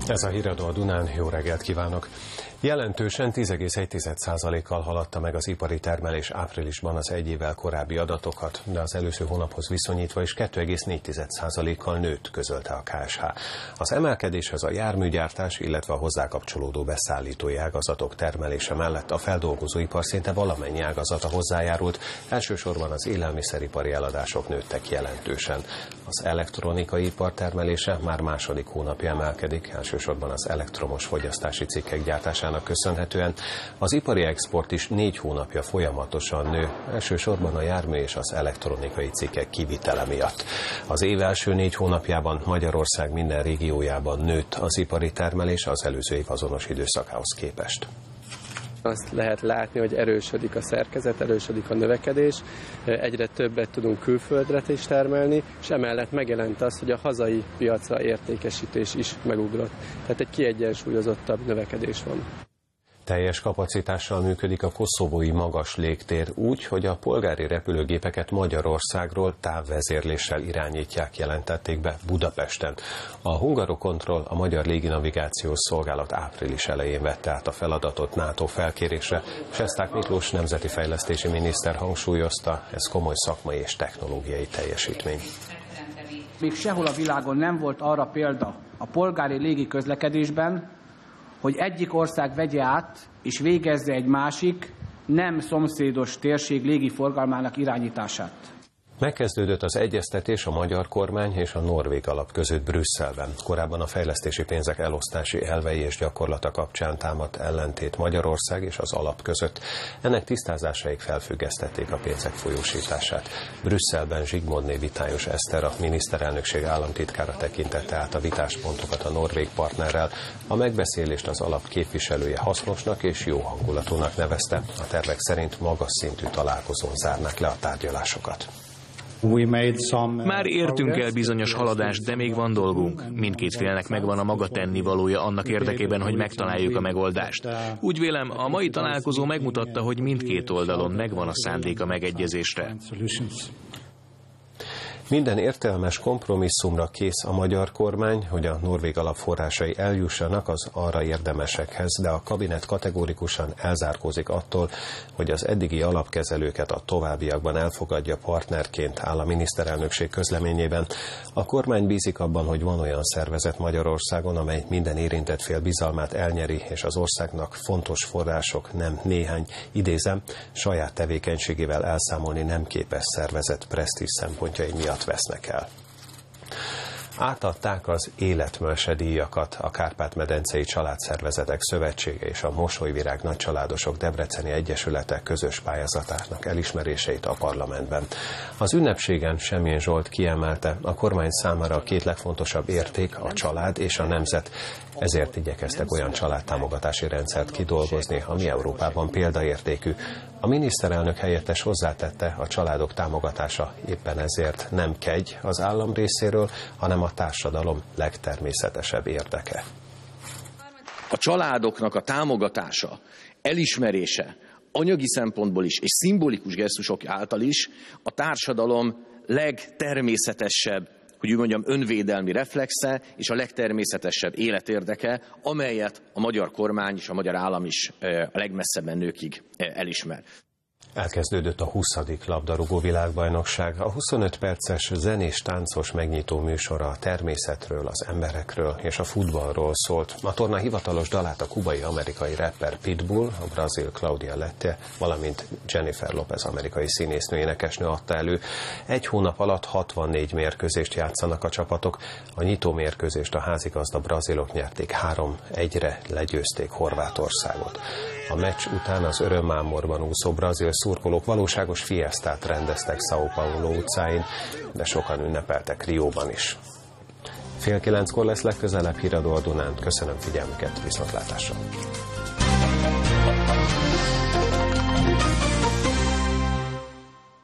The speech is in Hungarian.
Ez a Híradó a Dunán, jó reggelt kívánok! Jelentősen 10,1%-kal haladta meg az ipari termelés áprilisban az egy évvel korábbi adatokat, de az előző hónaphoz viszonyítva is 2,4%-kal nőtt, közölte a KSH. Az emelkedéshez a járműgyártás, illetve a hozzá kapcsolódó beszállítói ágazatok termelése mellett a feldolgozóipar szinte valamennyi ágazata hozzájárult, elsősorban az élelmiszeripari eladások nőttek jelentősen. Az elektronikai ipar termelése már második hónapja emelkedik, elsősorban az elektromos fogyasztási cikkek gyártásának köszönhetően. Az ipari export is 4 hónapja folyamatosan nő, elsősorban a jármű és az elektronikai cikkek kivitele miatt. Az év első 4 hónapjában Magyarország minden régiójában nőtt az ipari termelés az előző év azonos időszakához képest. Azt lehet látni, hogy erősödik a szerkezet, erősödik a növekedés, egyre többet tudunk külföldre is termelni, és emellett megjelent az, hogy a hazai piacra értékesítés is megugrott. Tehát egy kiegyensúlyozottabb növekedés van. Teljes kapacitással működik a koszovói magas légtér úgy, hogy a polgári repülőgépeket Magyarországról távvezérléssel irányítják, jelentették be Budapesten. A Hungarocontrol, a Magyar Léginavigációs Szolgálat április elején vette át a feladatot NATO felkérésre. Sesták Miklós nemzeti fejlesztési miniszter hangsúlyozta, ez komoly szakmai és technológiai teljesítmény. Még sehol a világon nem volt arra példa a polgári légi közlekedésben, hogy egyik ország vegye át és végezze egy másik, nem szomszédos térség légiforgalmának irányítását. Megkezdődött az egyeztetés a magyar kormány és a norvég alap között Brüsszelben. Korábban a fejlesztési pénzek elosztási elvei és gyakorlata kapcsán támadt ellentét Magyarország és az alap között. Ennek tisztázásaig felfüggesztették a pénzek folyósítását. Brüsszelben Zsigmondné Vitályos Eszter, a miniszterelnökség államtitkára tekintette át a vitáspontokat a norvég partnerrel. A megbeszélést az alap képviselője hasznosnak és jó hangulatúnak nevezte. A tervek szerint magas szintű találkozón zárnák le a tárgyalásokat. Már értünk el bizonyos haladást, de még van dolgunk. Mindkét félnek megvan a maga tennivalója annak érdekében, hogy megtaláljuk a megoldást. Úgy vélem, a mai találkozó megmutatta, hogy mindkét oldalon megvan a szándék a megegyezésre. Minden értelmes kompromisszumra kész a magyar kormány, hogy a norvég alapforrásai eljussanak az arra érdemesekhez, de a kabinet kategórikusan elzárkózik attól, hogy az eddigi alapkezelőket a továbbiakban elfogadja partnerként, áll a miniszterelnökség közleményében. A kormány bízik abban, hogy van olyan szervezet Magyarországon, amely minden érintett fél bizalmát elnyeri, és az országnak fontos források, nem néhány, idézem, saját tevékenységével elszámolni nem képes szervezet presztízs szempontjai miatt vesznek el. Átadták az életmese díjakat a Kárpát-medencei Családszervezetek Szövetsége és a Mosolyvirág Nagycsaládosok Debreceni Egyesülete közös pályázatának elismeréseit a parlamentben. Az ünnepségen Semjén Zsolt kiemelte, a kormány számára a két legfontosabb érték a család és a nemzet. Ezért igyekeztek olyan családtámogatási rendszert kidolgozni, ami Európában példaértékű. A miniszterelnök helyettes hozzátette, a családok támogatása éppen ezért nem kegy az állam részéről, hanem a társadalom legtermészetesebb érdeke. A családoknak a támogatása, elismerése anyagi szempontból is és szimbolikus gesztusok által is a társadalom legtermészetesebb, hogy úgy mondjam, önvédelmi reflexe és a legtermészetesebb életérdeke, amelyet a magyar kormány és a magyar állam is a legmesszebben nőkig elismer. Elkezdődött a 20. labdarúgó világbajnokság. A 25 perces zenés-táncos megnyitó műsora a természetről, az emberekről és a futballról szólt. A torna hivatalos dalát a kubai-amerikai rapper Pitbull, a brazil Claudia Lette, valamint Jennifer Lopez amerikai színésznő énekesnő adta elő. Egy hónap alatt 64 mérkőzést játszanak a csapatok. A nyitó mérkőzést a házigazda brazilok nyerték, 3-1-re legyőzték Horvátországot. A meccs után az örömmámorban úszó brazil szurkolók valóságos fiesztát rendeztek São Paulo utcáin, de sokan ünnepeltek Rióban is. 8:30 lesz legközelebb Híradó a Dunán. Köszönöm figyelmüket, viszontlátásra!